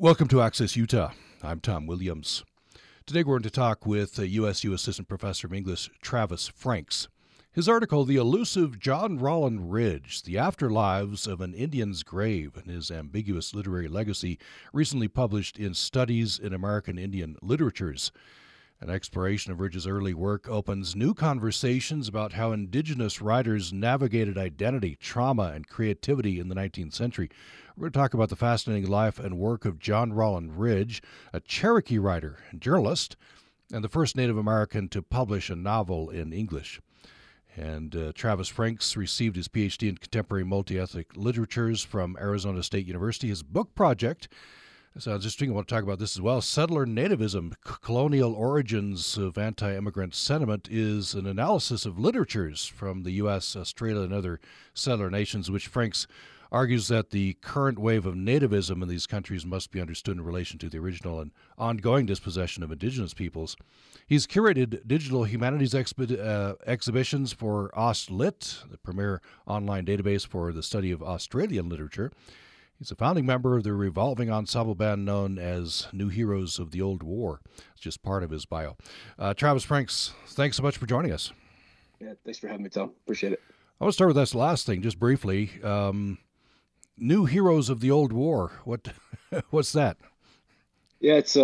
Welcome to Access Utah. I'm Tom Williams. Today we're going to talk with USU Assistant Professor of English Travis Franks. His article, The Elusive John Rollin Ridge, The Afterlives of an Indian's Grave and His Ambiguous Literary Legacy, recently published in Studies in American Indian Literatures. An exploration of Ridge's early work opens new conversations about how indigenous writers navigated identity, trauma, and creativity in the 19th century. We're going to talk about the fascinating life and work of John Rollin Ridge, a Cherokee writer and journalist, and the first Native American to publish a novel in English. And Travis Franks received his Ph.D. in Contemporary Multi-Ethnic Literatures from Arizona State University. His book project, sounds interesting, I want to talk about this as well, Settler Nativism, Colonial Origins of Anti-Immigrant Sentiment, is an analysis of literatures from the U.S., Australia, and other settler nations, which Franks argues that the current wave of nativism in these countries must be understood in relation to the original and ongoing dispossession of indigenous peoples. He's curated digital humanities exhibitions for AustLit, the premier online database for the study of Australian literature. He's a founding member of the revolving ensemble band known as New Heroes of the Old War. It's just part of his bio. Travis Franks, thanks so much for joining us. Yeah, thanks for having me, Tom. Appreciate it. I want to start with this last thing, just briefly. New Heroes of the Old War. What's that? Yeah, it's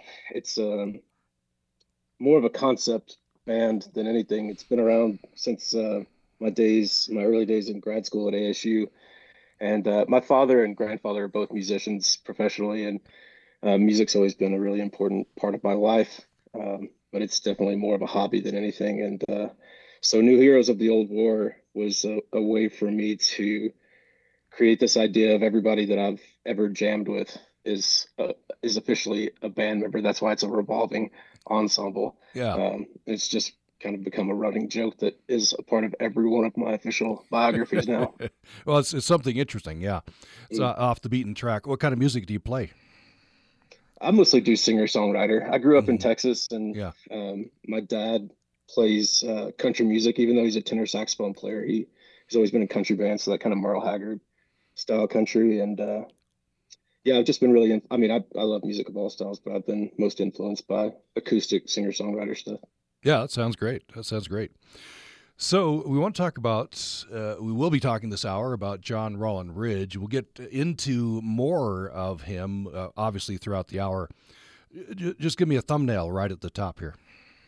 more of a concept band than anything. It's been around since my early days in grad school at ASU. And my father and grandfather are both musicians professionally, and music's always been a really important part of my life. But it's definitely more of a hobby than anything. And so New Heroes of the Old War was a way for me to create this idea of everybody that I've ever jammed with is officially a band member. That's why it's a revolving ensemble. Yeah. It's just kind of become a running joke that is a part of every one of my official biographies now. Well, it's something interesting, yeah. It's off the beaten track. What kind of music do you play? I mostly do singer-songwriter. I grew up in Texas, and my dad plays country music, even though he's a tenor saxophone player. He's always been in country bands, so that kind of Merle Haggard style country. And I've just been really, I love music of all styles, but I've been most influenced by acoustic singer-songwriter stuff. Yeah, that sounds great. So we want to talk about, we will be talking this hour about John Rollin Ridge. We'll get into more of him, obviously, throughout the hour. Just give me a thumbnail right at the top here.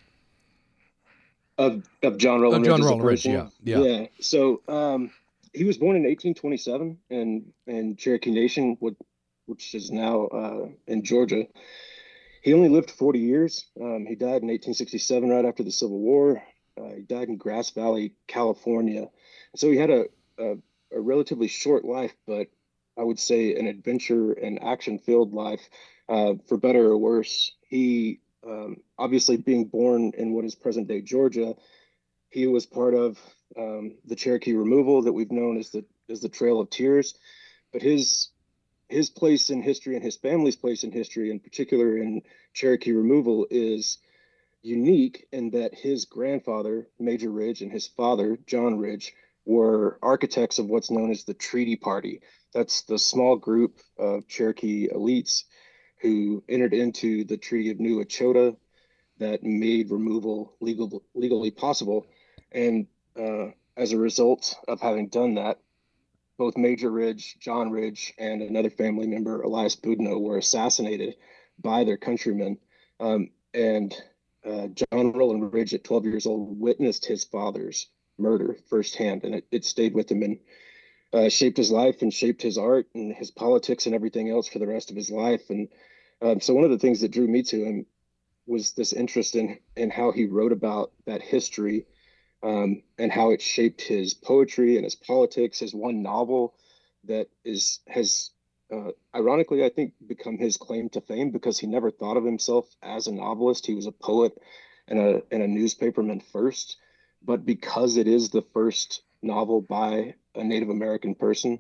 Of John Rollin Ridge. John Rollin Ridge, yeah. So he was born in 1827 in Cherokee Nation, which is now in Georgia. He only lived 40 years. He died in 1867, right after the Civil War. He died in Grass Valley, California. So he had a relatively short life, but I would say an adventure and action-filled life, for better or worse. He, obviously being born in what is present-day Georgia, he was part of the Cherokee removal that we've known as the Trail of Tears. But his place in history and his family's place in history, in particular in Cherokee removal, is unique in that his grandfather, Major Ridge, and his father, John Ridge, were architects of what's known as the Treaty Party. That's the small group of Cherokee elites who entered into the Treaty of New Echota that made removal legally possible. And as a result of having done that, both Major Ridge, John Ridge, and another family member, Elias Boudinot, were assassinated by their countrymen. And John Rollin Ridge, at 12 years old, witnessed his father's murder firsthand, and it stayed with him and shaped his life and shaped his art and his politics and everything else for the rest of his life. And so one of the things that drew me to him was this interest in how he wrote about that history, and how it shaped his poetry and his politics. His one novel that has ironically, I think, become his claim to fame, because he never thought of himself as a novelist. He was a poet and a newspaperman first. But because it is the first novel by a Native American person,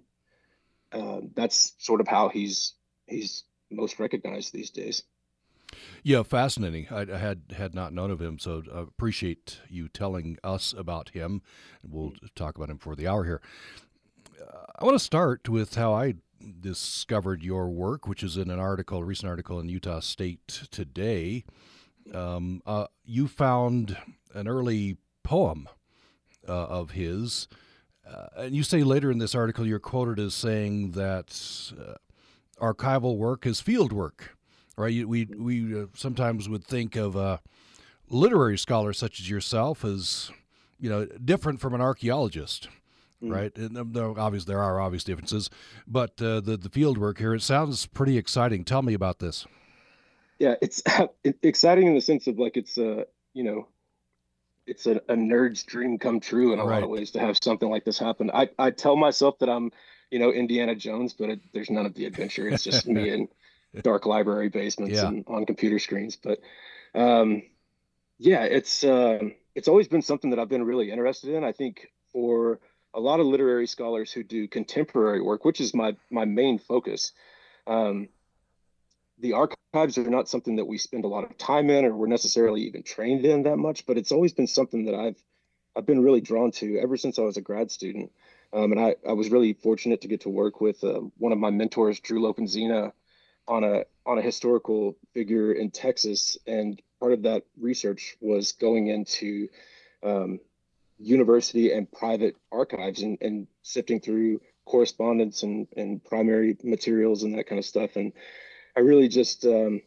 that's sort of how he's most recognized these days. Yeah, fascinating. I had not known of him, so I appreciate you telling us about him. We'll talk about him for the hour here. I want to start with how I discovered your work, which is in a recent article in Utah State Today. You found an early poem of his, and you say later in this article you're quoted as saying that archival work is field work, right? We sometimes would think of a literary scholar such as yourself as, different from an archaeologist, right? And there are obvious differences, but the field work here, it sounds pretty exciting. Tell me about this. Yeah, it's exciting in the sense of like it's it's a nerd's dream come true in a lot Right. of ways to have something like this happen. I tell myself that I'm, Indiana Jones, but there's none of the adventure. It's just me in dark library basements Yeah. and on computer screens. But um, yeah, it's always been something that I've been really interested in. I think for a lot of literary scholars who do contemporary work, which is my main focus, um, the archives are not something that we spend a lot of time in or we're necessarily even trained in that much, but it's always been something that I've been really drawn to ever since I was a grad student. And I was really fortunate to get to work with one of my mentors, Drew Lopenzina, on a historical figure in Texas. And part of that research was going into um, university and private archives and sifting through correspondence and primary materials and that kind of stuff. And I really just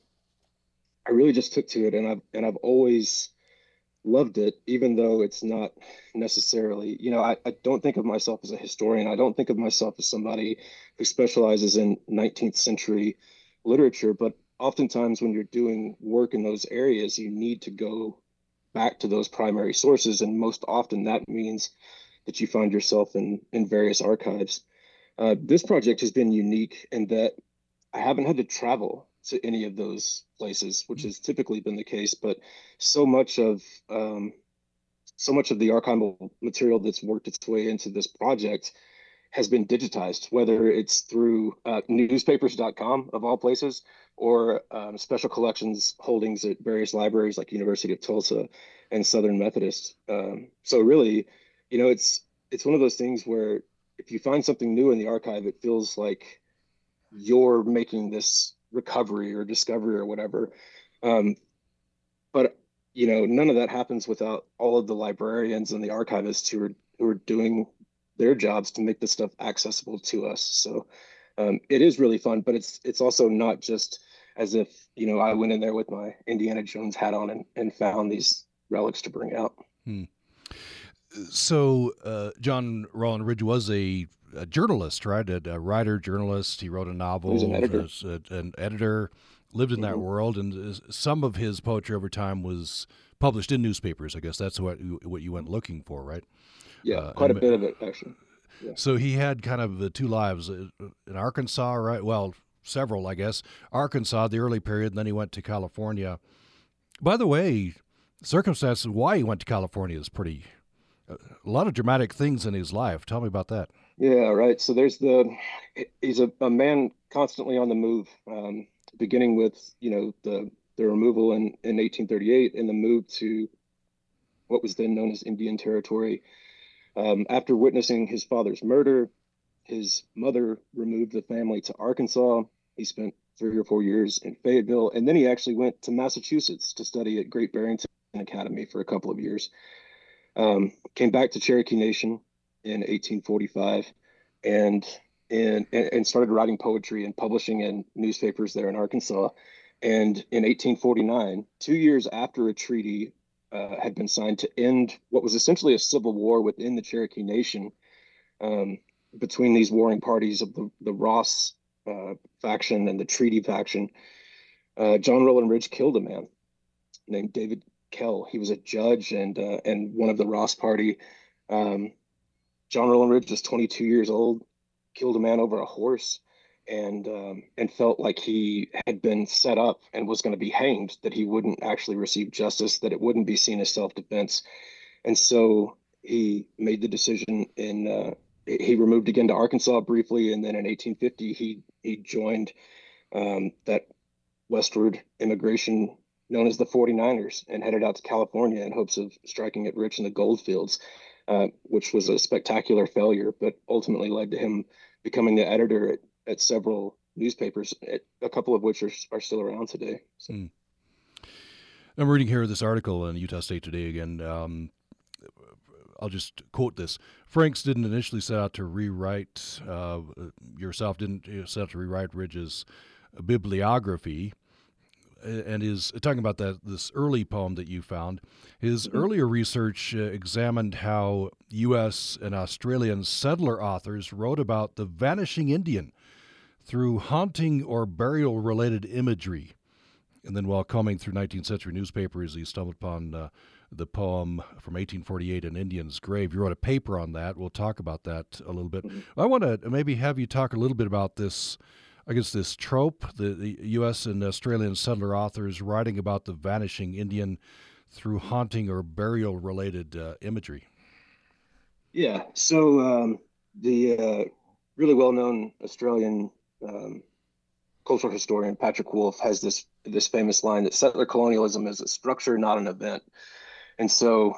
I really just took to it, and I've always loved it, even though it's not necessarily, I don't think of myself as a historian. I don't think of myself as somebody who specializes in 19th century literature, but oftentimes when you're doing work in those areas, you need to go back to those primary sources, and most often that means that you find yourself in various archives. This project has been unique in that I haven't had to travel to any of those places, which has typically been the case. But so much of um, so much of the archival material that's worked its way into this project has been digitized, whether it's through newspapers.com of all places, or special collections holdings at various libraries like University of Tulsa and Southern Methodist. So really, it's one of those things where if you find something new in the archive, it feels like you're making this recovery or discovery or whatever. Um, but none of that happens without all of the librarians and the archivists who are doing their jobs to make this stuff accessible to us. So it is really fun, but it's also not just as if I went in there with my Indiana Jones hat on and found these relics to bring out. Hmm. So John Rollin Ridge was a journalist, right? A writer, journalist. He wrote a novel. He was an editor. An editor, lived in that world, and some of his poetry over time was published in newspapers. I guess that's what you went looking for, right? Yeah, quite a bit of it, actually. Yeah. So he had kind of the two lives in Arkansas, right? Well, several, I guess. Arkansas, the early period, and then he went to California. By the way, circumstances why he went to California is pretty a lot of dramatic things in his life. Tell me about that. Yeah, right. So he's a man constantly on the move, beginning with, the removal in 1838 and the move to what was then known as Indian Territory. After witnessing his father's murder, his mother removed the family to Arkansas. He spent 3 or 4 years in Fayetteville, and then he actually went to Massachusetts to study at Great Barrington Academy for a couple of years. Came back to Cherokee Nation in 1845 and and started writing poetry and publishing in newspapers there in Arkansas. And in 1849, 2 years after a treaty had been signed to end what was essentially a civil war within the Cherokee Nation, um, between these warring parties of the Ross faction and the treaty faction, John Rollin Ridge killed a man named David Kell. He was a judge and one of the Ross party. Um, John Rollin Ridge was 22 years old, killed a man over a horse, and felt like he had been set up and was going to be hanged, that he wouldn't actually receive justice, that it wouldn't be seen as self-defense. And so he made the decision he removed again to Arkansas briefly, and then in 1850 he joined that westward immigration known as the 49ers and headed out to California in hopes of striking it rich in the gold fields, which was a spectacular failure, but ultimately led to him becoming the editor at at several newspapers, a couple of which are still around today. So. Mm. I'm reading here this article in Utah State Today again. I'll just quote this. Franks didn't initially set out to rewrite, yourself didn't set out to rewrite Ridge's bibliography, and is talking about this early poem that you found. His earlier research examined how U.S. and Australian settler authors wrote about the vanishing Indian through haunting or burial-related imagery. And then while combing through 19th century newspapers, he stumbled upon the poem from 1848, An Indian's Grave. You wrote a paper on that. We'll talk about that a little bit. I want to maybe have you talk a little bit about this, I guess, this trope, the U.S. and Australian settler authors writing about the vanishing Indian through haunting or burial-related imagery. Yeah, so the really well-known Australian cultural historian Patrick Wolfe has this famous line that settler colonialism is a structure, not an event. And so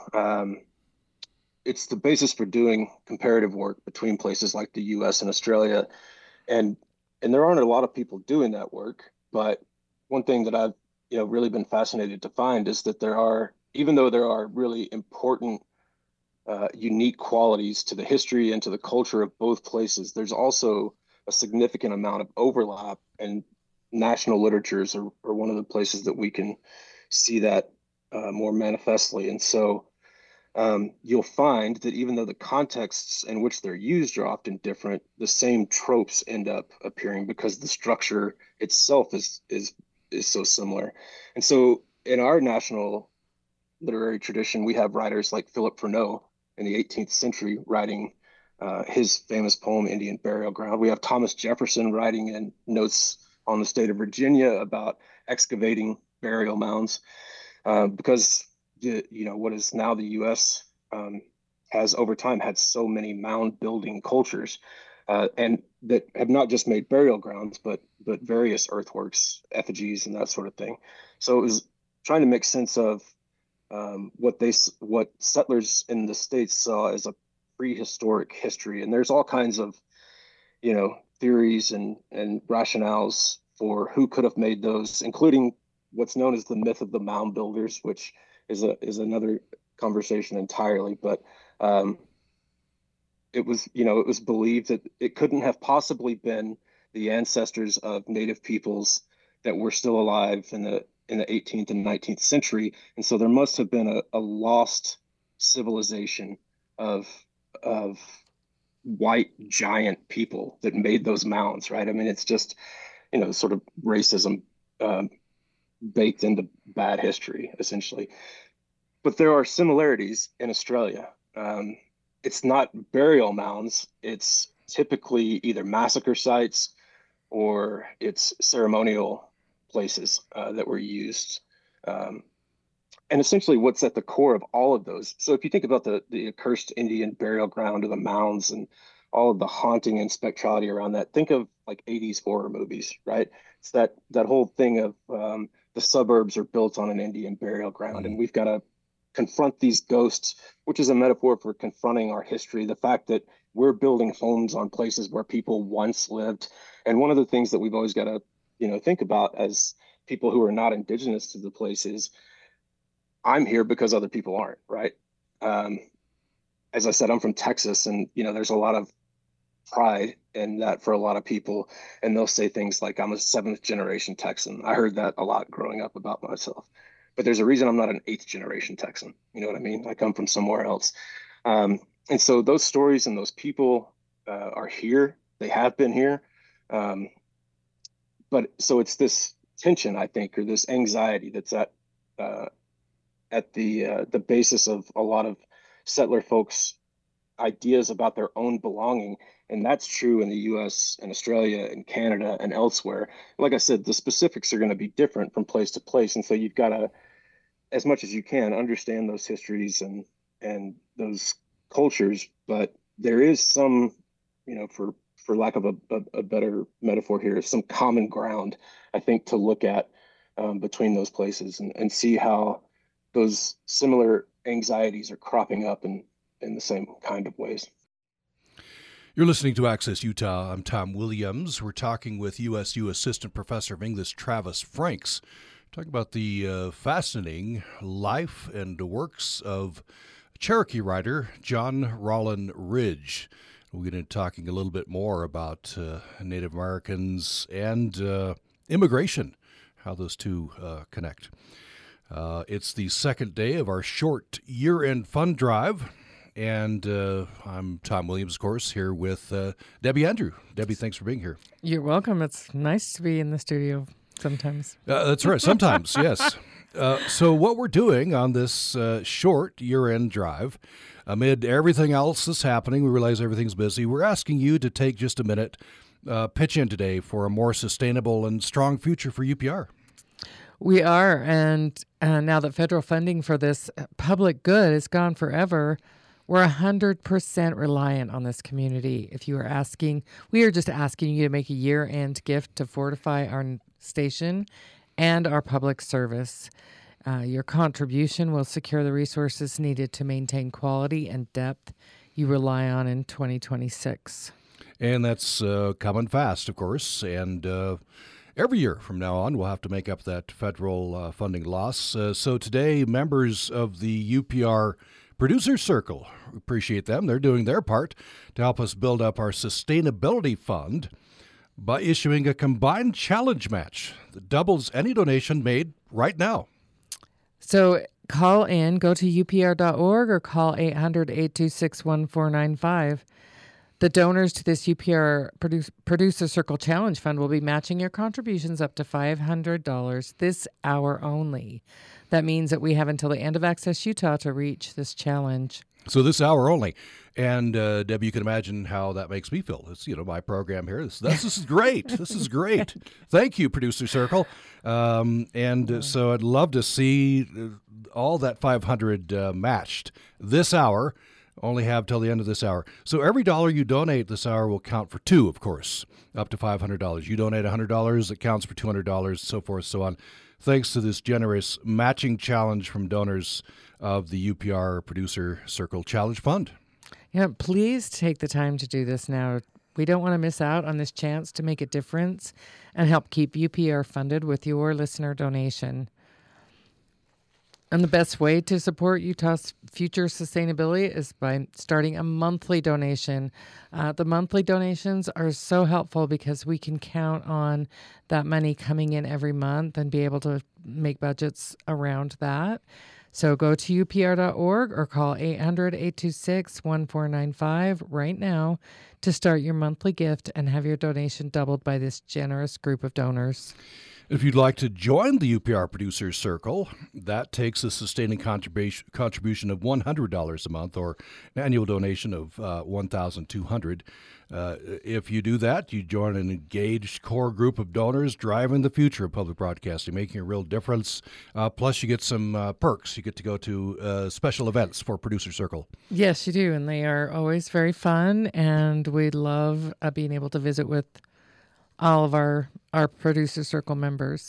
it's the basis for doing comparative work between places like the U.S. and Australia. And there aren't a lot of people doing that work. But one thing that I've really been fascinated to find is that even though there are really important unique qualities to the history and to the culture of both places, there's also a significant amount of overlap, and national literatures are one of the places that we can see that more manifestly. And so you'll find that even though the contexts in which they're used are often different, the same tropes end up appearing because the structure itself is so similar. And so in our national literary tradition, we have writers like Philip Freneau in the 18th century writing his famous poem, Indian Burial Ground. We have Thomas Jefferson writing in Notes on the State of Virginia about excavating burial mounds, because what is now the U.S. Has over time had so many mound building cultures, and that have not just made burial grounds, but various earthworks, effigies, and that sort of thing. So it was trying to make sense of what settlers in the States saw as a prehistoric history. And there's all kinds of, theories and rationales for who could have made those, including what's known as the myth of the mound builders, which is another conversation entirely. But it was believed that it couldn't have possibly been the ancestors of native peoples that were still alive in the 18th and 19th century. And so there must have been a lost civilization of white giant people that made those mounds, right? I mean, it's just, sort of racism baked into bad history, essentially. But there are similarities in Australia. It's not burial mounds. It's typically either massacre sites or it's ceremonial places that were used. And essentially what's at the core of all of those. So if you think about the accursed Indian burial ground or the mounds and all of the haunting and spectrality around that, think of like 80s horror movies, right? It's that whole thing of the suburbs are built on an Indian burial ground, and we've got to confront these ghosts, which is a metaphor for confronting our history, the fact that we're building homes on places where people once lived. And one of the things that we've always got to think about as people who are not indigenous to the place is, I'm here because other people aren't, right? As I said, I'm from Texas, and there's a lot of pride in that for a lot of people, and they'll say things like, I'm a 7th generation Texan. I heard that a lot growing up about myself, but there's a reason I'm not an 8th generation Texan. You know what I mean? I come from somewhere else. And so those stories and those people are here. They have been here. But so it's this tension, I think, or this anxiety that's at the basis of a lot of settler folks' ideas about their own belonging. And that's true in the US and Australia and Canada and elsewhere. Like I said, the specifics are going to be different from place to place. And so you've got to, as much as you can, understand those histories and those cultures. But there is some, for lack of a better metaphor here, some common ground, I think, to look at between those places and see how those similar anxieties are cropping up in the same kind of ways. You're listening to Access Utah. I'm Tom Williams. We're talking with USU Assistant Professor of English Travis Franks, talking about the fascinating life and works of Cherokee writer John Rollin Ridge. We'll get into talking a little bit more about Native Americans and immigration, how those two connect. It's the second day of our short year-end fund drive. And I'm Tom Williams, of course, here with Debbie Andrew. Debbie, thanks for being here. You're welcome. It's nice to be in the studio sometimes. That's right. Sometimes, yes. So what we're doing on this short year-end drive, amid everything else that's happening, we realize everything's busy, we're asking you to take just a minute, pitch in today for a more sustainable and strong future for UPR. We are. And now that federal funding for this public good is gone forever, we're 100% reliant on this community. If you are asking, we are just asking you to make a year-end gift to fortify our station and our public service. Your contribution will secure the resources needed to maintain quality and depth you rely on in 2026. And that's coming fast, of course. And every year from now on, we'll have to make up that federal funding loss. So today, members of the UPR Producer Circle, appreciate them. They're doing their part to help us build up our sustainability fund by issuing a combined challenge match that doubles any donation made right now. So call in, go to upr.org or call 800-826-1495. The donors to this UPR Producer Circle Challenge Fund will be matching your contributions up to $500 this hour only. That means that we have until the end of Access Utah to reach this challenge. So this hour only. And, Debbie, you can imagine how that makes me feel. It's, my program here. This is great. This is great. Thank you, Producer Circle. So I'd love to see all that 500 matched this hour. Only have till the end of this hour. So every dollar you donate this hour will count for two, of course, up to $500. You donate $100, it counts for $200, so forth, so on. Thanks to this generous matching challenge from donors of the UPR Producer Circle Challenge Fund. Yeah, please take the time to do this now. We don't want to miss out on this chance to make a difference and help keep UPR funded with your listener donation. And the best way to support Utah's future sustainability is by starting a monthly donation. The monthly donations are so helpful because we can count on that money coming in every month and be able to make budgets around that. So go to upr.org or call 800-826-1495 right now to start your monthly gift and have your donation doubled by this generous group of donors. If you'd like to join the UPR Producers Circle, that takes a sustaining contribution of $100 a month or an annual donation of $1,200. If you do that, you join an engaged core group of donors driving the future of public broadcasting, making a real difference. Plus, you get some perks. You get to go to special events for Producer Circle. Yes, you do, and they are always very fun, and we love being able to visit with all of our Producer Circle members.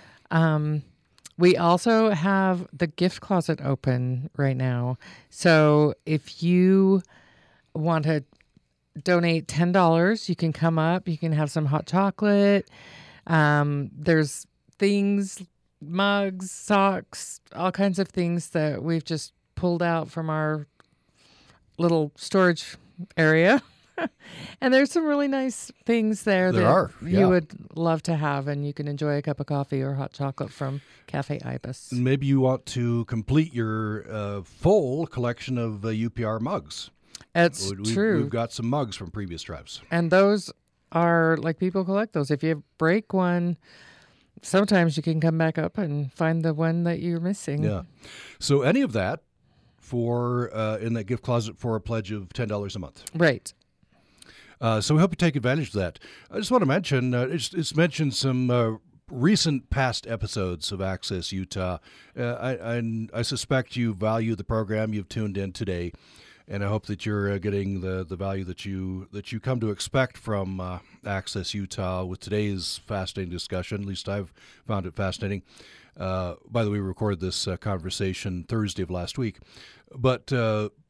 We also have the gift closet open right now. So if you want to donate $10, you can come up. You can have some hot chocolate. There's things, mugs, socks, all kinds of things that we've just pulled out from our little storage area. And there's some really nice things there you would love to have, and you can enjoy a cup of coffee or hot chocolate from Cafe Ibis. Maybe you want to complete your full collection of UPR mugs. It's true. We've got some mugs from previous drives. And those are, like, people collect those. If you break one, sometimes you can come back up and find the one that you're missing. Yeah. So any of that for in that gift closet for a pledge of $10 a month. Right. So we hope you take advantage of that. I just want to mention, it's mentioned some recent past episodes of Access Utah. I suspect you value the program you've tuned in today, and I hope that you're getting the value that you come to expect from Access Utah with today's fascinating discussion. At least I've found it fascinating. By the way, we recorded this conversation Thursday of last week. But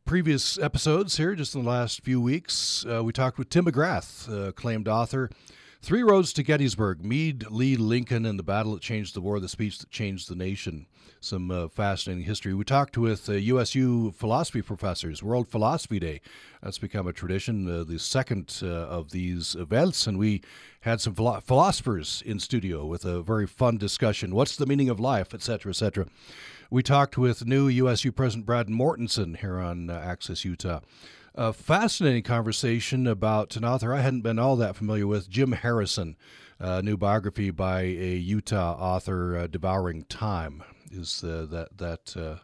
previous episodes here, just in the last few weeks, we talked with Tim McGrath, acclaimed author. Three Roads to Gettysburg, Meade, Lee, Lincoln, and the Battle That Changed the War, the Speech That Changed the Nation. Some fascinating history. We talked with USU philosophy professors, World Philosophy Day. That's become a tradition, the second of these events, and we had some philosophers in studio with a very fun discussion. What's the meaning of life, et cetera, et cetera. We talked with new USU President Brad Mortensen here on Access Utah. A fascinating conversation about an author I hadn't been all that familiar with, Jim Harrison, a new biography by a Utah author, Devouring Time, is that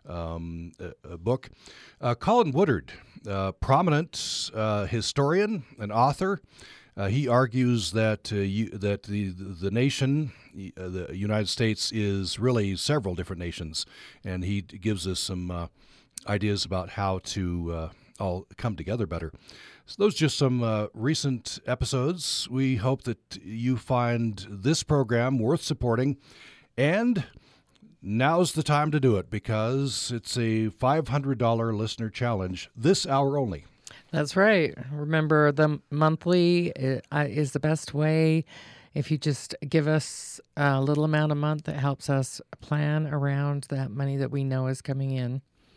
book. Colin Woodard, prominent historian and author. He argues that the nation, the United States, is really several different nations, and he gives us some ideas about how to all come together better. So those are just some recent episodes. We hope that you find this program worth supporting, and now's the time to do it because it's a $500 listener challenge this hour only. That's right. Remember, the monthly is the best way. If you just give us a little amount a month, that helps us plan around that money that we know is coming in.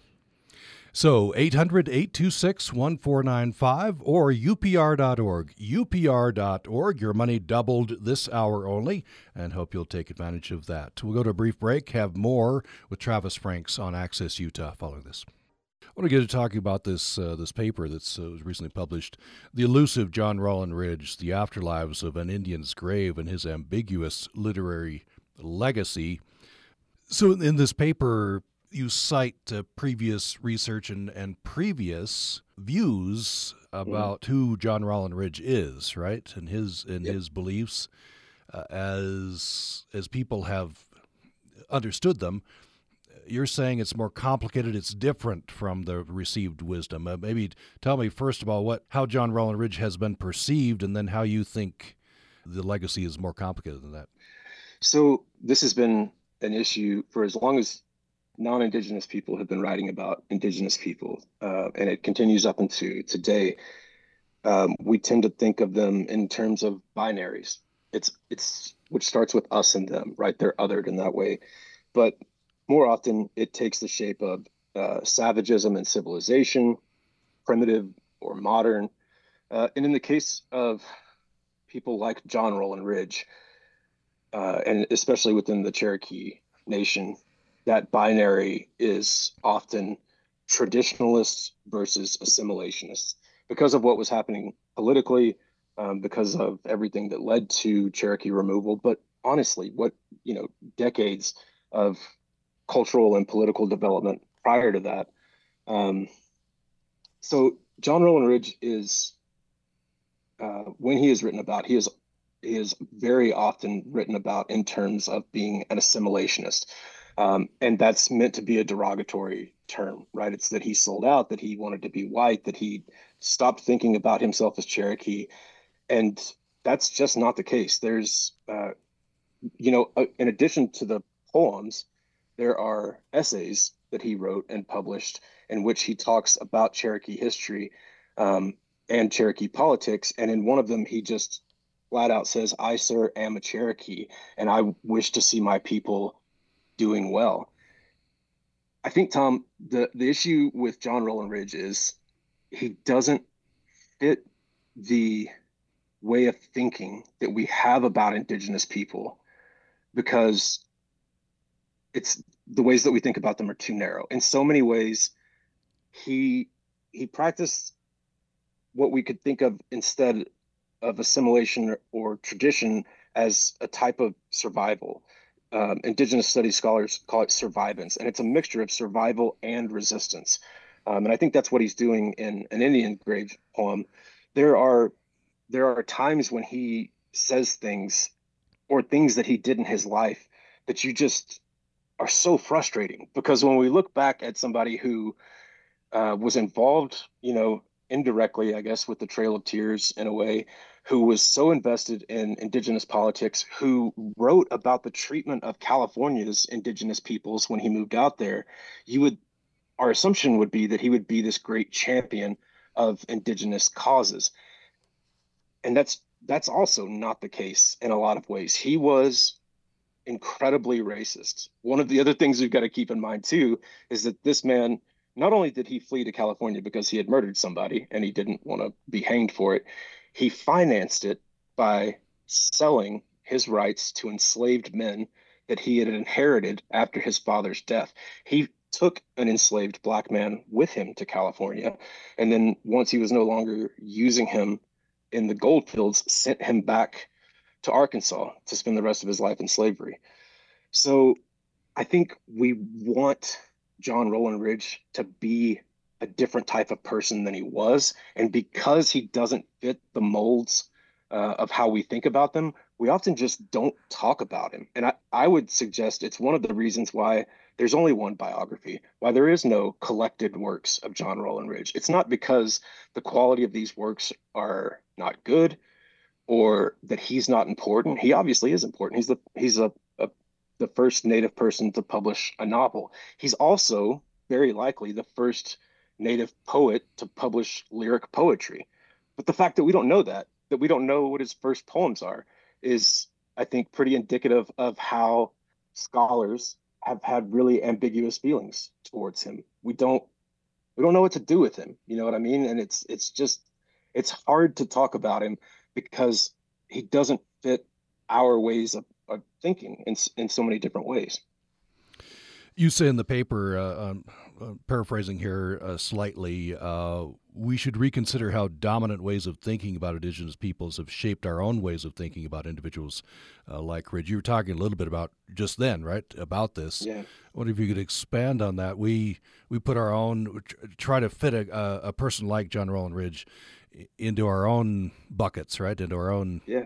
So 800-826-1495 or upr.org. upr.org. Your money doubled this hour only, and hope you'll take advantage of that. We'll go to a brief break, have more with Travis Franks on Access Utah following this. I want to get to talking about this paper that's was recently published, The Elusive John Rollin Ridge, The Afterlives of an Indian's Grave and His Ambiguous Literary Legacy. So in this paper, you cite previous research and previous views about who John Rollin Ridge is, right? And his beliefs as people have understood them. You're saying it's more complicated, it's different from the received wisdom. Maybe tell me first of all how John Rollin Ridge has been perceived, and then how you think the legacy is more complicated than that. So this has been an issue for as long as non-Indigenous people have been writing about Indigenous people, and it continues up into today. We tend to think of them in terms of binaries. It's which starts with us and them, right? They're othered in that way. But more often, it takes the shape of savagism and civilization, primitive or modern. And in the case of people like John Rollin Ridge, and especially within the Cherokee Nation, that binary is often traditionalists versus assimilationists because of what was happening politically, because of everything that led to Cherokee removal. But honestly, decades of cultural and political development prior to that. So John Rollin Ridge is, when he is written about, he is very often written about in terms of being an assimilationist. And that's meant to be a derogatory term, right? It's that he sold out, that he wanted to be white, that he stopped thinking about himself as Cherokee. And that's just not the case. There's, in addition to the poems, there are essays that he wrote and published in which he talks about Cherokee history and Cherokee politics. And in one of them, he just flat out says, "I, sir, am a Cherokee, and I wish to see my people doing well." I think, Tom, the issue with John Rollin Ridge is he doesn't fit the way of thinking that we have about Indigenous people, because it's the ways that we think about them are too narrow. In so many ways, he practiced what we could think of instead of assimilation or tradition as a type of survival. Indigenous studies scholars call it survivance, and it's a mixture of survival and resistance. And I think that's what he's doing in an Indian grave poem. There are times when he says things or things that he did in his life that you just are so frustrating, because when we look back at somebody who was involved, indirectly, I guess, with the Trail of Tears in a way, who was so invested in Indigenous politics, who wrote about the treatment of California's Indigenous peoples when he moved out there, you would our assumption would be that he would be this great champion of indigenous causes. And that's also not the case in a lot of ways. He was incredibly racist. One of the other things we've got to keep in mind too is that this man, not only did he flee to California because he had murdered somebody and he didn't want to be hanged for it, he financed it by selling his rights to enslaved men that he had inherited after his father's death. He took an enslaved black man with him to California, and then once he was no longer using him in the gold fields, sent him back to Arkansas to spend the rest of his life in slavery. So I think we want John Roland Ridge to be a different type of person than he was. And because he doesn't fit the molds of how we think about them, we often just don't talk about him. And I would suggest it's one of the reasons why there's only one biography, why there is no collected works of John Roland Ridge. It's not because the quality of these works are not good or that he's not important. He obviously is important. He's the first Native person to publish a novel. He's also very likely the first Native poet to publish lyric poetry. But the fact that we don't know that we don't know what his first poems are, is, I think, pretty indicative of how scholars have had really ambiguous feelings towards him. We don't know what to do with him. You know what I mean? And it's hard to talk about him because he doesn't fit our ways of thinking in so many different ways. You say in the paper, paraphrasing here slightly, we should reconsider how dominant ways of thinking about indigenous peoples have shaped our own ways of thinking about individuals like Ridge. You were talking a little bit about just then, right, about this. Yeah. I wonder if you could expand on that. We put our own, try to fit a person like John Roland Ridge into our own buckets, right, into our own. Yeah.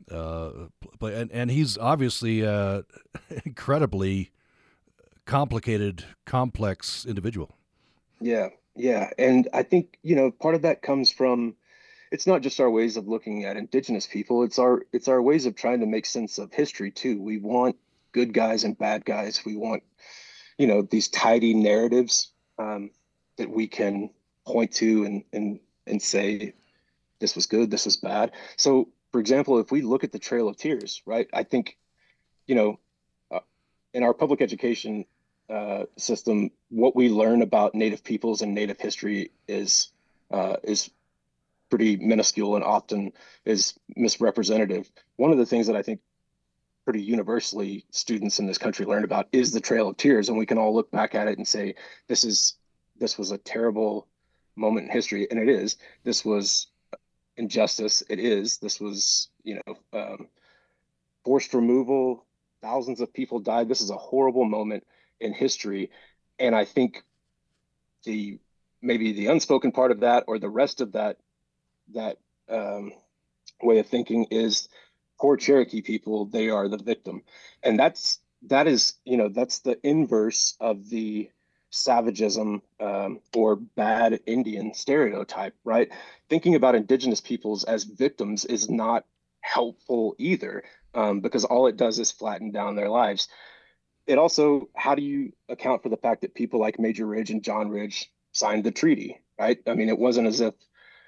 And he's obviously incredibly complicated, complex individual. Yeah. Yeah. And I think, part of that comes from, it's not just our ways of looking at indigenous people, it's our ways of trying to make sense of history too. We want good guys and bad guys. We want, these tidy narratives that we can point to and say, this was good, this was bad. So, for example, if we look at the Trail of Tears, right? I think, in our public education system, what we learn about Native peoples and Native history is pretty minuscule and often is misrepresentative. One of the things that I think pretty universally students in this country learn about is the Trail of Tears, and we can all look back at it and say, this was a terrible moment in history, and it is. This was injustice. It is. This was, forced removal. Thousands of people died. This is a horrible moment in history. And I think maybe the unspoken part of that, or the rest of that way of thinking, is poor Cherokee people, they are the victim. And that's the inverse of the savagism or bad Indian stereotype, right? Thinking about indigenous peoples as victims is not helpful either, because all it does is flatten down their lives. It also, how do you account for the fact that people like Major Ridge and John Ridge signed the treaty, right? I mean, it wasn't as if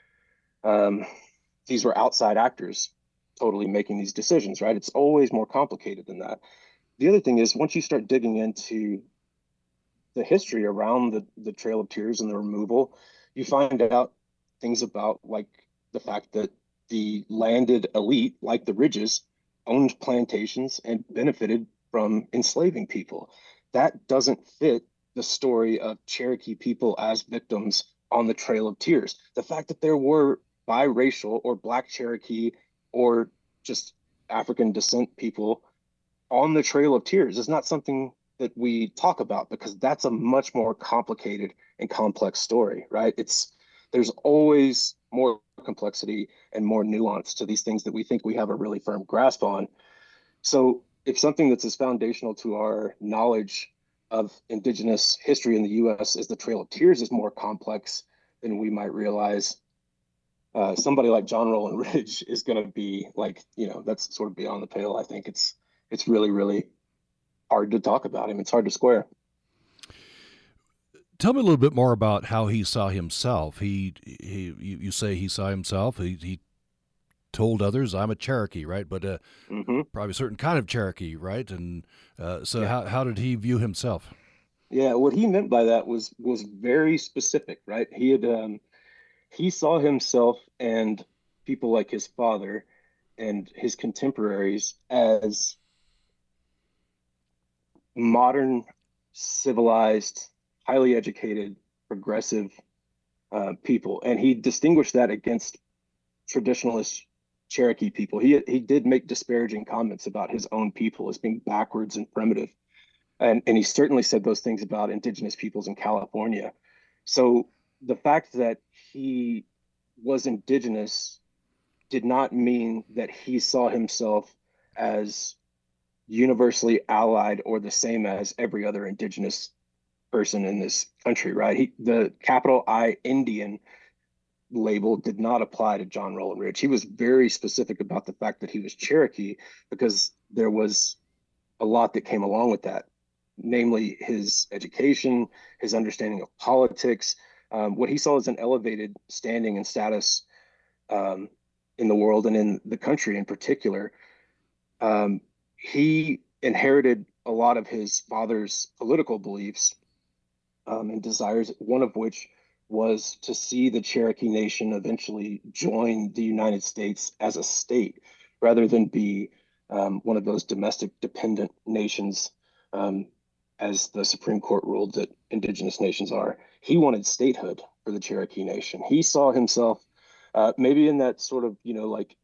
these were outside actors totally making these decisions, right? It's always more complicated than that. The other thing is, once you start digging into the history around the Trail of Tears and the removal, you find out things about, like, the fact that the landed elite, like the Ridges, owned plantations and benefited from enslaving people. That doesn't fit the story of Cherokee people as victims on the Trail of Tears. The fact that there were biracial or Black Cherokee or just African descent people on the Trail of Tears is not something that we talk about, because that's a much more complicated and complex story, right? There's always more complexity and more nuance to these things that we think we have a really firm grasp on. So if something that's as foundational to our knowledge of indigenous history in the U.S. as the Trail of Tears is more complex than we might realize, somebody like John Roland Ridge is going to be like, that's sort of beyond the pale. I think it's really, really hard to talk about him. It's hard to square. Tell me a little bit more about how he saw himself. You say he saw himself. He told others, "I'm a Cherokee," right? But probably a certain kind of Cherokee, right? And how did he view himself? Yeah, what he meant by that was very specific, right? He saw himself and people like his father and his contemporaries as modern, civilized, highly educated, progressive people, and he distinguished that against traditionalist Cherokee people. He did make disparaging comments about his own people as being backwards and primitive, and he certainly said those things about indigenous peoples in California. So the fact that he was indigenous did not mean that he saw himself as universally allied or the same as every other indigenous person in this country, right? The capital I Indian label did not apply to John Roland Ridge. He was very specific about the fact that he was Cherokee because there was a lot that came along with that, namely his education, his understanding of politics, what he saw as an elevated standing and status in the world and in the country in particular. He inherited a lot of his father's political beliefs and desires, one of which was to see the Cherokee Nation eventually join the United States as a state, rather than be one of those domestic dependent nations, as the Supreme Court ruled that indigenous nations are. He wanted statehood for the Cherokee Nation. He saw himself maybe in that sort of, like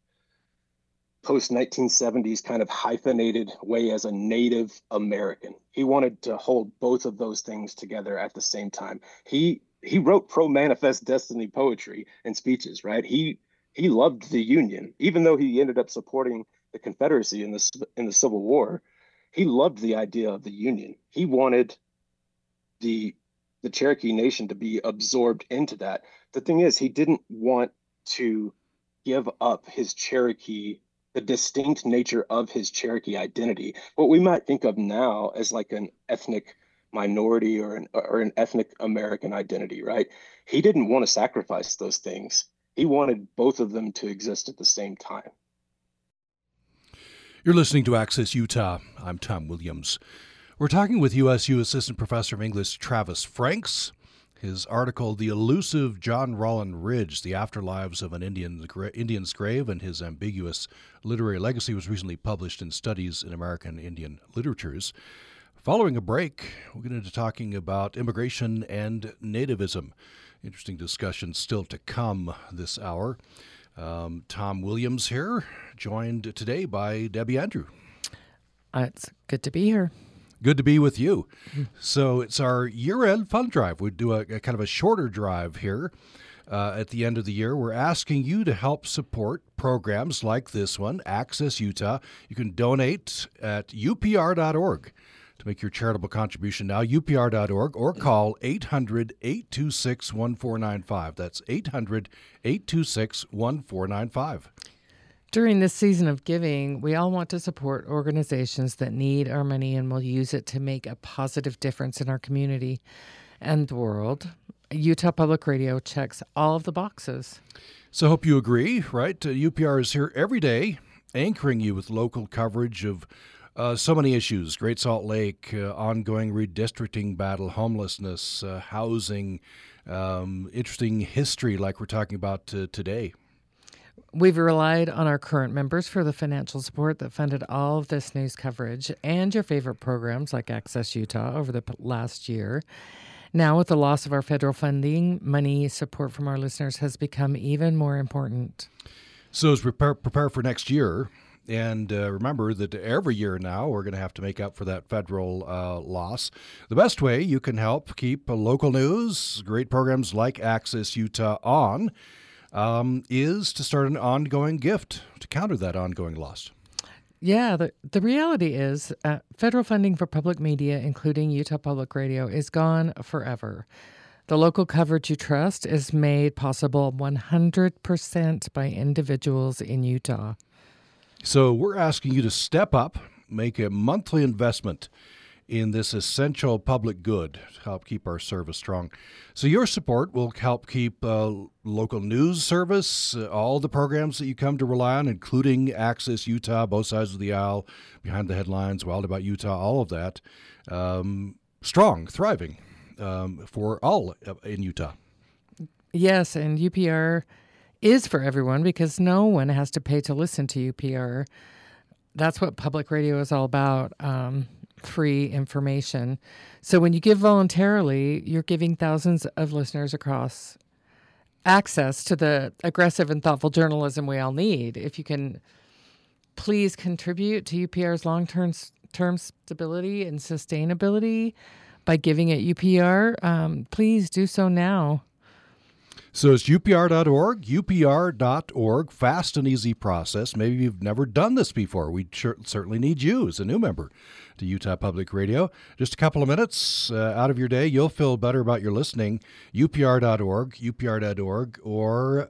post-1970s kind of hyphenated way as a Native American. He wanted to hold both of those things together at the same time. He wrote pro-manifest destiny poetry and speeches, right? He loved the Union, even though he ended up supporting the Confederacy in the Civil War. He loved the idea of the Union. He wanted the Cherokee Nation to be absorbed into that. The thing is, he didn't want to give up his Cherokee, the distinct nature of his Cherokee identity, what we might think of now as like an ethnic minority or an ethnic American identity, right? He didn't want to sacrifice those things. He wanted both of them to exist at the same time. You're listening to Access Utah. I'm Tom Williams. We're talking with USU Assistant Professor of English Travis Franks. His article, The Elusive John Roland Ridge, The Afterlives of an Indian's Grave and His Ambiguous Literary Legacy, was recently published in Studies in American Indian Literatures. Following a break, we'll get into talking about immigration and nativism. Interesting discussion still to come this hour. Tom Williams here, joined today by Debbie Andrew. It's good to be here. Good to be with you. So it's our year-end fund drive. We do a kind of a shorter drive here at the end of the year. We're asking you to help support programs like this one, Access Utah. You can donate at upr.org to make your charitable contribution now, upr.org, or call 800-826-1495. That's 800-826-1495. During this season of giving, we all want to support organizations that need our money and will use it to make a positive difference in our community and the world. Utah Public Radio checks all of the boxes. So I hope you agree, right? UPR is here every day, anchoring you with local coverage of so many issues: Great Salt Lake, ongoing redistricting battle, homelessness, housing, interesting history like we're talking about today. We've relied on our current members for the financial support that funded all of this news coverage and your favorite programs like Access Utah over the last year. Now, with the loss of our federal funding, money support from our listeners has become even more important. So as we prepare for next year, and remember that every year now we're going to have to make up for that federal loss. The best way you can help keep local news, great programs like Access Utah on, is to start an ongoing gift to counter that ongoing loss. Yeah, the reality is federal funding for public media, including Utah Public Radio, is gone forever. The local coverage you trust is made possible 100% by individuals in Utah. So we're asking you to step up, make a monthly investment in this essential public good to help keep our service strong. So your support will help keep local news service, all the programs that you come to rely on, including Access Utah, Both Sides of the Aisle, Behind the Headlines, Wild About Utah, all of that, strong, thriving for all in Utah. Yes, and UPR is for everyone because no one has to pay to listen to UPR. That's what public radio is all about. Free information. So when you give voluntarily, you're giving thousands of listeners across access to the aggressive and thoughtful journalism we all need. If you can please contribute to UPR's long-term stability and sustainability by giving at UPR, please do so now. So it's upr.org, upr.org, fast and easy process. Maybe you've never done this before. We certainly need you as a new member to Utah Public Radio. Just a couple of minutes out of your day, you'll feel better about your listening. upr.org, or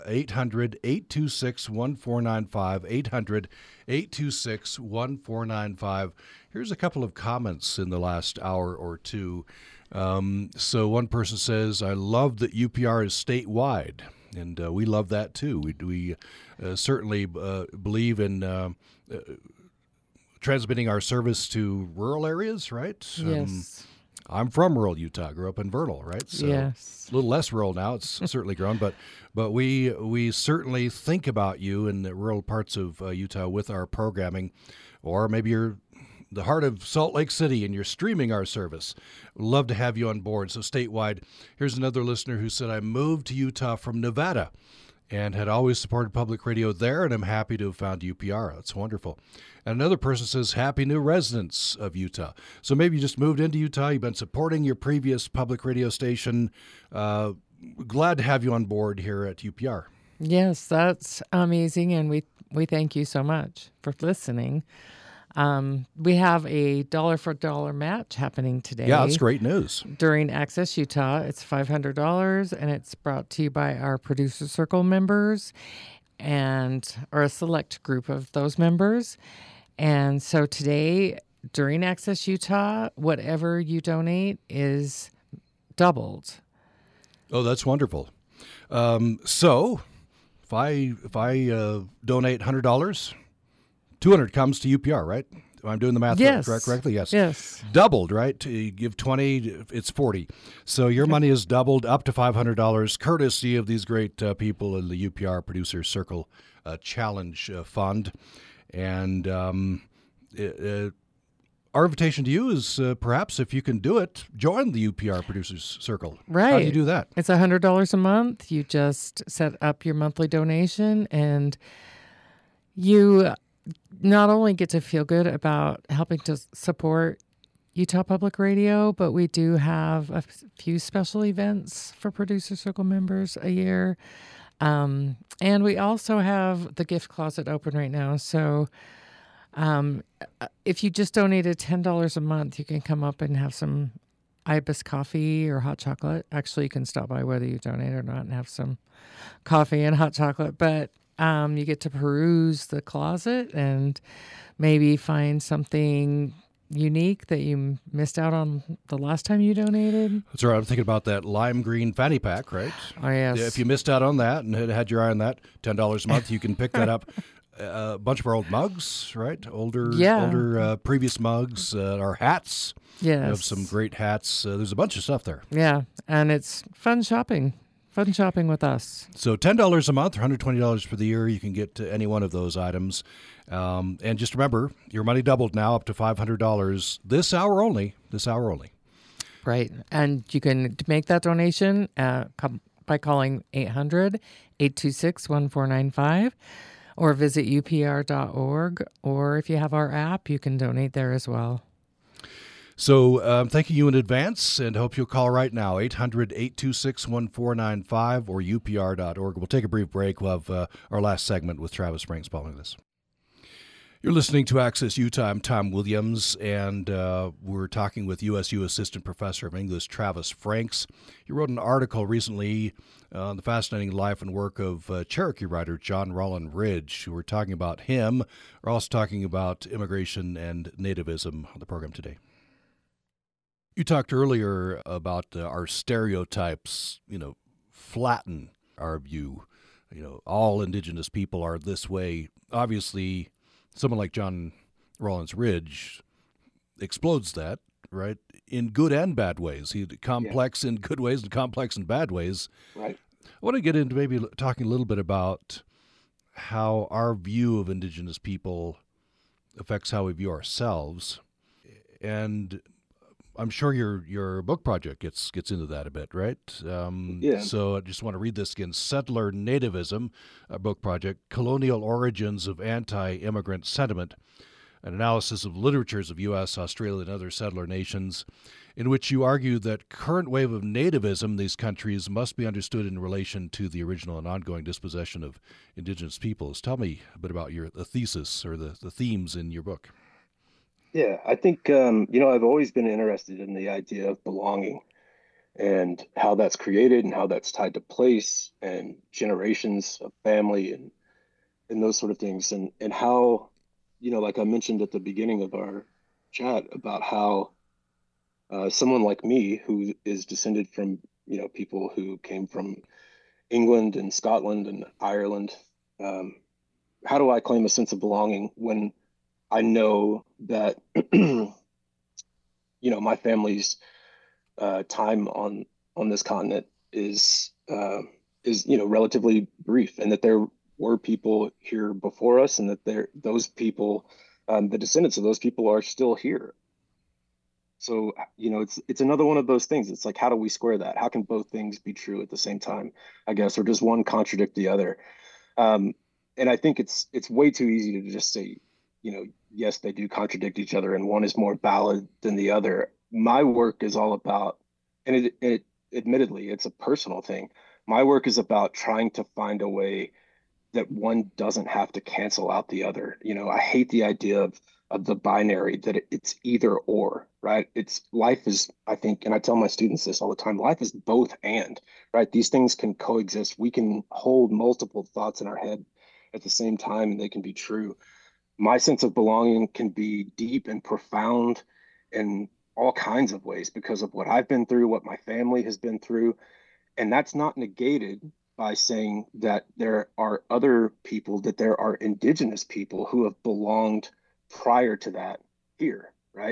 800-826-1495, 800-826-1495. Here's a couple of comments in the last hour or two. So one person says, I love that UPR is statewide, and we love that too. We certainly believe in transmitting our service to rural areas, right? Yes. I'm from rural Utah, grew up in Vernal, right? So yes. A little less rural now. It's certainly grown, but we certainly think about you in the rural parts of Utah with our programming, or maybe you're the heart of Salt Lake City and you're streaming our service. We'd love to have you on board. So statewide, here's another listener who said, I moved to Utah from Nevada and had always supported public radio there, and I'm happy to have found UPR. That's wonderful. And another person says, happy new residents of Utah. So maybe you just moved into Utah, you've been supporting your previous public radio station. Glad to have you on board here at UPR. Yes, that's amazing, and we thank you so much for listening. We have a dollar-for-dollar match happening today. Yeah, that's great news. During Access Utah, it's $500, and it's brought to you by our Producer Circle members or a select group of those members. And so today, during Access Utah, whatever you donate is doubled. Oh, that's wonderful. So if I donate $100, $200 comes to UPR, right? I'm doing the math correctly? Yes. Yes. Doubled, right? You give 20, it's 40. So your money is doubled up to $500, courtesy of these great people in the UPR Producer Circle Challenge Fund. And our invitation to you is perhaps if you can do it, join the UPR Producers Circle. Right. How do you do that? It's $100 a month. You just set up your monthly donation, and you not only get to feel good about helping to support Utah Public Radio, but we do have a few special events for Producer Circle members a year. And we also have the gift closet open right now. So if you just donated $10 a month, you can come up and have some Ibis coffee or hot chocolate. Actually, you can stop by whether you donate or not and have some coffee and hot chocolate. But you get to peruse the closet and maybe find something unique that you missed out on the last time you donated. That's right. I'm thinking about that lime green fanny pack, right? Oh, yes. If you missed out on that and had your eye on that, $10 a month, you can pick that up. A bunch of our old mugs, right? Older previous mugs, our hats. Yes. We have some great hats. There's a bunch of stuff there. Yeah, and it's fun shopping. Fun shopping with us. So $10 a month, or $120 for the year, you can get any one of those items. And just remember, your money doubled now up to $500 this hour only. Right. And you can make that donation by calling 800-826-1495 or visit upr.org. Or if you have our app, you can donate there as well. So I'm thanking you in advance and hope you'll call right now, 800-826-1495 or upr.org. We'll take a brief break. We'll have our last segment with Travis Franks following this. You're listening to Access Utah. I'm Tom Williams, and we're talking with USU Assistant Professor of English Travis Franks. He wrote an article recently on the fascinating life and work of Cherokee writer John Rollin Ridge. We're talking about him. We're also talking about immigration and nativism on the program today. You talked earlier about our stereotypes, flatten our view. All indigenous people are this way. Obviously, someone like John Rollins Ridge explodes that, right? In good and bad ways. He's complex in good ways and complex in bad ways. Right. I want to get into maybe talking a little bit about how our view of indigenous people affects how we view ourselves. And I'm sure your book project gets into that a bit, right? So I just want to read this again. Settler Nativism, a book project, Colonial Origins of Anti-Immigrant Sentiment, an analysis of literatures of U.S., Australia, and other settler nations, in which you argue that current wave of nativism in these countries must be understood in relation to the original and ongoing dispossession of indigenous peoples. Tell me a bit about the thesis or the themes in your book. Yeah, I think I've always been interested in the idea of belonging and how that's created and how that's tied to place and generations of family and those sort of things and how, like I mentioned at the beginning of our chat about how someone like me who is descended from, people who came from England and Scotland and Ireland, um, how do I claim a sense of belonging when I know that my family's time on this continent is relatively brief, and that there were people here before us, and that those people, the descendants of those people, are still here. So it's another one of those things. It's like, how do we square that? How can both things be true at the same time, I guess, or does one contradict the other? Um, and I think it's way too easy to just say, yes, they do contradict each other, and one is more valid than the other. My work is all about, and it admittedly, it's a personal thing. My work is about trying to find a way that one doesn't have to cancel out the other. I hate the idea of the binary that it's either or, right? It's life is, I think, and I tell my students this all the time, life is both and, right? These things can coexist. We can hold multiple thoughts in our head at the same time, and they can be true. My sense of belonging can be deep and profound in all kinds of ways because of what I've been through, what my family has been through. And that's not negated by saying that there are other people, that there are indigenous people who have belonged prior to that here, right?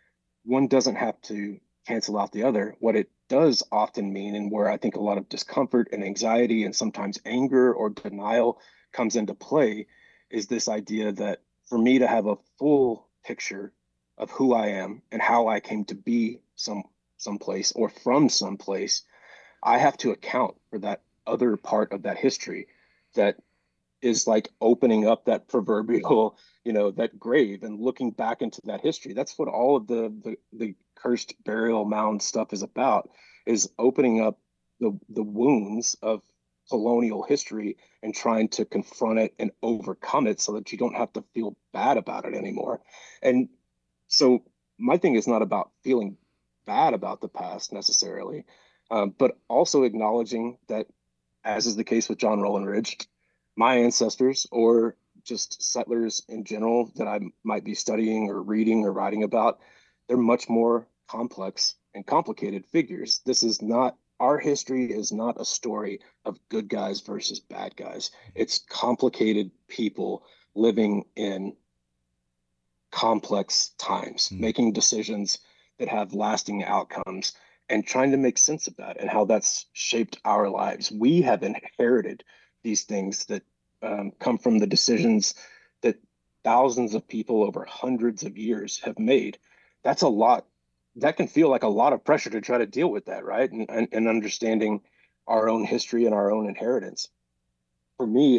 One doesn't have to cancel out the other. What it does often mean, and where I think a lot of discomfort and anxiety and sometimes anger or denial comes into play, is this idea that for me to have a full picture of who I am and how I came to be someplace or from someplace, I have to account for that other part of that history that is like opening up that proverbial, that grave and looking back into that history. That's what all of the cursed burial mound stuff is about, is opening up the wounds of colonial history and trying to confront it and overcome it so that you don't have to feel bad about it anymore. And so my thing is not about feeling bad about the past necessarily, but also acknowledging that, as is the case with John Rollins Ridge, my ancestors, or just settlers in general that I might be studying or reading or writing about, they're much more complex and complicated figures. Our history is not a story of good guys versus bad guys. It's complicated people living in complex times, making decisions that have lasting outcomes and trying to make sense of that and how that's shaped our lives. We have inherited these things that come from the decisions that thousands of people over hundreds of years have made. That's a lot. That can feel like a lot of pressure to try to deal with that, right? And understanding our own history and our own inheritance. For me,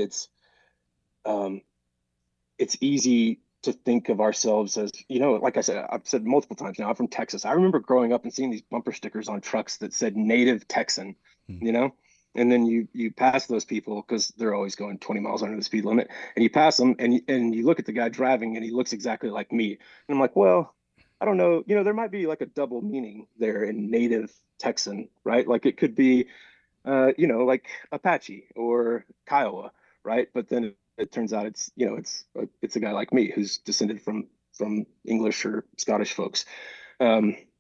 it's easy to think of ourselves as, like I said, I've said multiple times now, I'm from Texas. I remember growing up and seeing these bumper stickers on trucks that said Native Texan, and then you pass those people because they're always going 20 miles under the speed limit, and you pass them and you look at the guy driving and he looks exactly like me. And I'm like, well, I don't know, there might be like a double meaning there in Native Texan, right? Like it could be, like Apache or Kiowa, right? But then it turns out it's a guy like me who's descended from English or Scottish folks.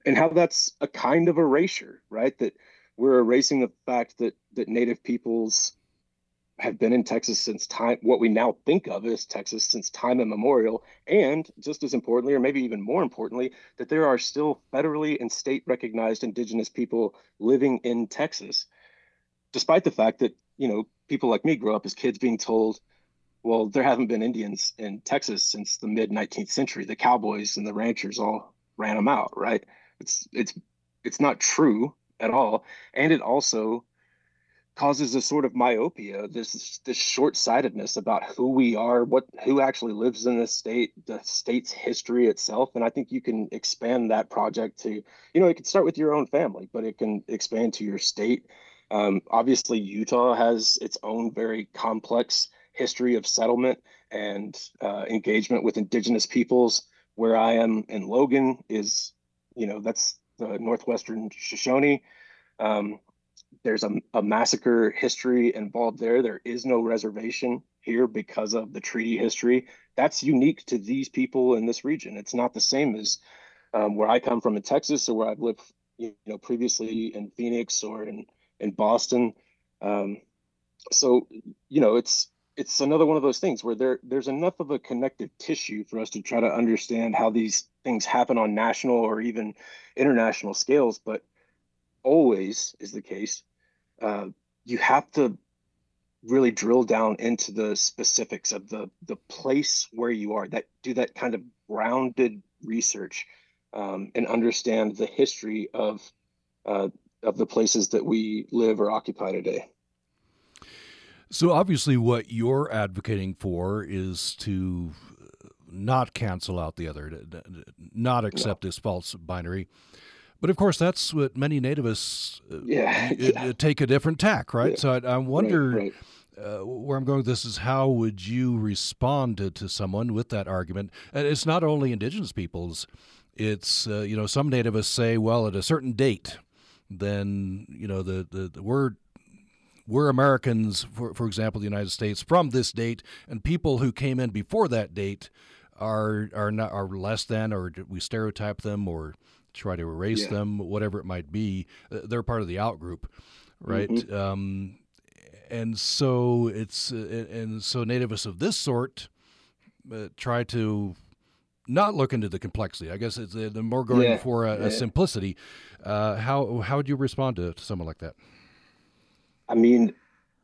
and how that's a kind of erasure, right? That we're erasing the fact that Native peoples have been in Texas since time, what we now think of as Texas since time immemorial. And just as importantly, or maybe even more importantly, that there are still federally and state recognized indigenous people living in Texas, despite the fact that, people like me grew up as kids being told, well, there haven't been Indians in Texas since the mid 19th century. The cowboys and the ranchers all ran them out, right? It's not true at all. And it also causes a sort of myopia, this short-sightedness about who we are, who actually lives in this state, the state's history itself. And I think you can expand that project to, it can start with your own family, but it can expand to your state. Obviously, Utah has its own very complex history of settlement and engagement with indigenous peoples. Where I am in Logan is, that's the Northwestern Shoshone. Um, there's a massacre history involved there. There is no reservation here because of the treaty history. That's unique to these people in this region. It's not the same as where I come from in Texas, or where I've lived, previously in Phoenix or in Boston. Um, so, it's another one of those things where there's enough of a connective tissue for us to try to understand how these things happen on national or even international scales, but always is the case. uh, you have to really drill down into the specifics of the place where you are, that do that kind of grounded research, and understand the history uh, of the places that we live or occupy today. So obviously, what you're advocating for is to not cancel out the other, not accept No. this false binary. But of course, that's what many nativists Yeah. Yeah. take a different tack, right? Yeah. So I Right. wonder Right. where I'm going with this is how would you respond to someone with that argument? And it's not only indigenous peoples. It's, some nativists say, well, at a certain date, then, the word we're Americans, for example, the United States, from this date, and people who came in before that date are less than, or we stereotype them, or try to erase Yeah. them, whatever it might be. They're part of the out group, Hmm. right? And so nativists of this sort try to not look into the complexity. I guess it's the more going Yeah. for a Yeah. simplicity. How would you respond to someone like that? I mean,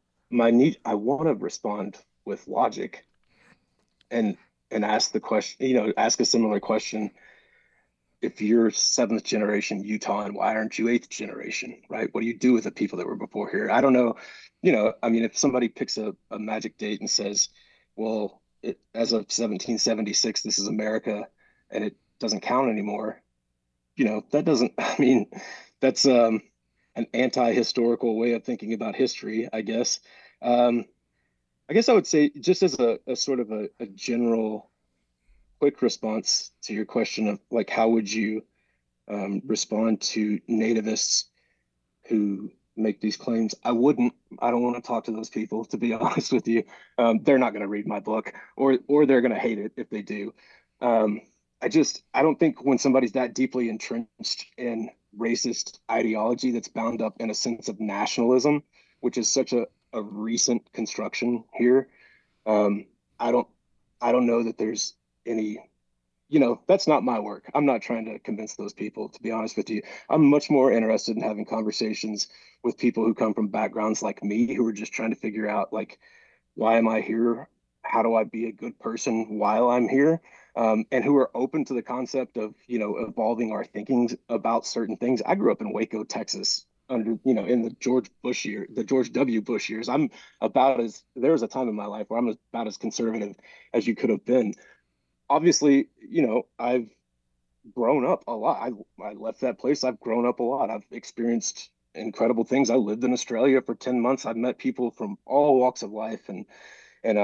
I want to respond with logic, and ask the question, ask a similar question. If you're seventh generation Utah, and why aren't you eighth generation, right? What do you do with the people that were before here? I don't know. I mean, if somebody picks a magic date and says, well, as of 1776, this is America, and it doesn't count anymore, that doesn't, I mean, that's an anti-historical way of thinking about history, I guess. Um, I guess I would say, just as a sort of a general quick response to your question of, like, how would you respond to nativists who make these claims? I don't want to talk to those people, to be honest with you. They're not going to read my book, or they're going to hate it if they do. Um, I don't think when somebody's that deeply entrenched in racist ideology that's bound up in a sense of nationalism, which is such a recent construction here. um, I don't I don't know that there's any, that's not my work. I'm not trying to convince those people, to be honest with you. I'm much more interested in having conversations with people who come from backgrounds like me, who are just trying to figure out, like, why am I here? How do I be a good person while I'm here? And who are open to the concept of, evolving our thinking about certain things. I grew up in Waco, Texas, under, in the George W. Bush years. There was a time in my life where I'm about as conservative as you could have been. Obviously, I've grown up a lot. I left that place. I've grown up a lot. I've experienced incredible things. I lived in Australia for 10 months. I've met people from all walks of life, and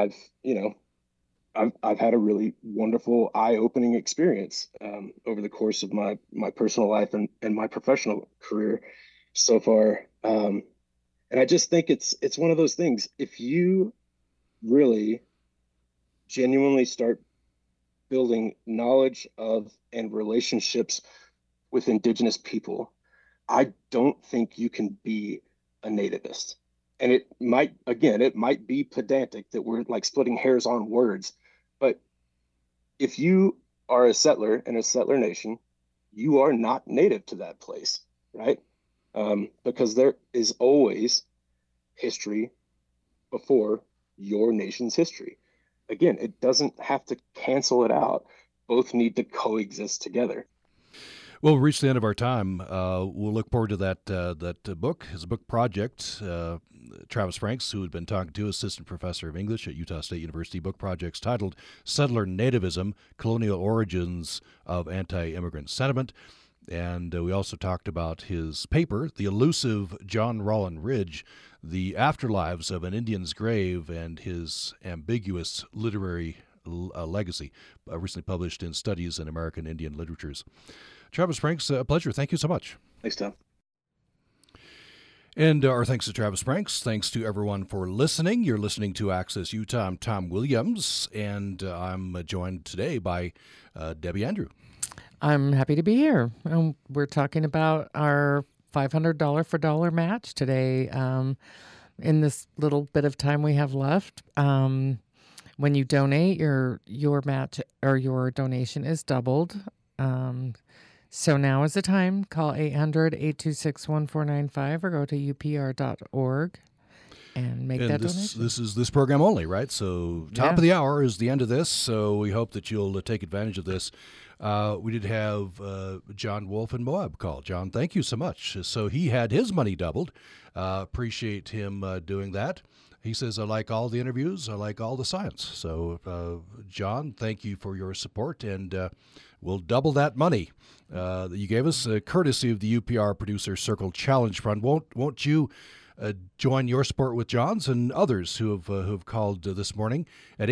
I've had a really wonderful, eye-opening experience over the course of my personal life and my professional career so far. And I just think it's one of those things. If you really genuinely start building knowledge of and relationships with indigenous people, I don't think you can be a nativist. And it might be pedantic that we're like splitting hairs on words, but if you are a settler in a settler nation, you are not native to that place, right? Because there is always history before your nation's history. Again, it doesn't have to cancel it out. Both need to coexist together. Well, we've reached the end of our time. We'll look forward to that book, his book project. Travis Franks, who had been talking to, assistant professor of English at Utah State University, book projects titled Settler Nativism, Colonial Origins of Anti-Immigrant Sentiment. And we also talked about his paper, The Elusive John Rollin Ridge, The Afterlives of an Indian's Grave and His Ambiguous Literary Legacy, recently published in Studies in American Indian Literatures. Travis Franks, a pleasure. Thank you so much. Thanks, Tom. And our thanks to Travis Franks. Thanks to everyone for listening. You're listening to Access Utah. I'm Tom Williams, and I'm joined today by Debbie Andrew. I'm happy to be here. We're talking about our $500 for dollar match today. In this little bit of time we have left, when you donate, your match or your donation is doubled. So now is the time. Call 800-826-1495 or go to upr.org and make that donation. This is this program only, right? So top of the hour is the end of this, so we hope that you'll take advantage of this. We did have John Wolf in Moab call. John, thank you so much. So he had his money doubled. Appreciate him doing that. He says, I like all the interviews. I like all the science. So, John, thank you for your support, and we'll double that money that you gave us, courtesy of the UPR Producer Circle Challenge Fund. Won't you join your support with John's and others who have called this morning at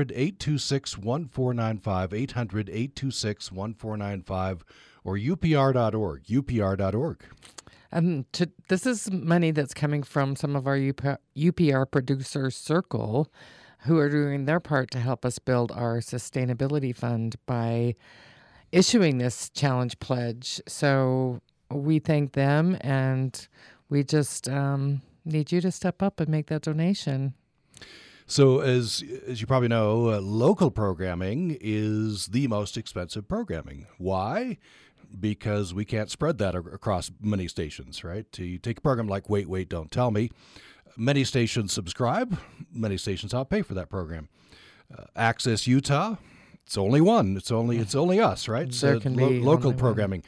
800-826-1495, 800-826-1495, or upr.org, upr.org. This is money that's coming from some of our UPR Producer Circle who are doing their part to help us build our sustainability fund by issuing this challenge pledge. So we thank them, and we just need you to step up and make that donation. So as you probably know, local programming is the most expensive programming. Why? Because we can't spread that across many stations, right? You take a program like Wait, Wait, Don't Tell Me. Many stations subscribe. Many stations help pay for that program. Access Utah, it's only one. It's only us, right? There can be local programming.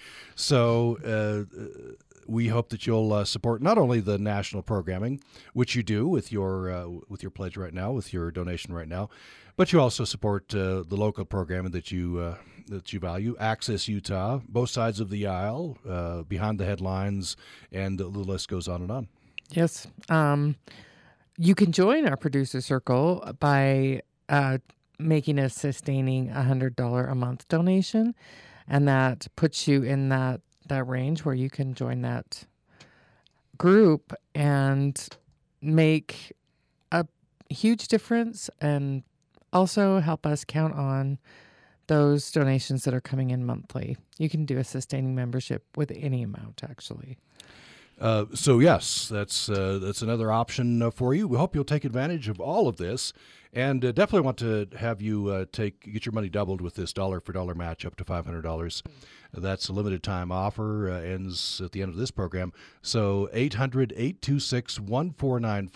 So we hope that you'll support not only the national programming, which you do with your pledge right now, with your donation right now, but you also support the local programming that you value. Access Utah, both sides of the aisle, Behind the Headlines, and the list goes on and on. Yes. You can join our producer circle by making a sustaining $100 a month donation, and that puts you in that range where you can join that group and make a huge difference, and also help us count on those donations that are coming in monthly. You can do a sustaining membership with any amount, actually. So yes, that's another option for you. We hope you'll take advantage of all of this, and definitely want to have you get your money doubled with this dollar for dollar match up to $500. That's a limited time offer, ends at the end of this program. So 800-826-1495,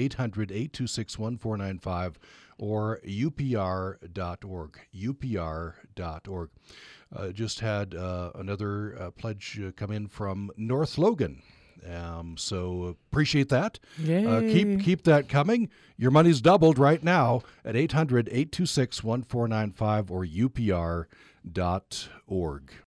800-826-1495, or upr.org, upr.org. Just had another pledge come in from North Logan. So appreciate that. Keep that coming. Your money's doubled right now at 800-826-1495 or upr.org.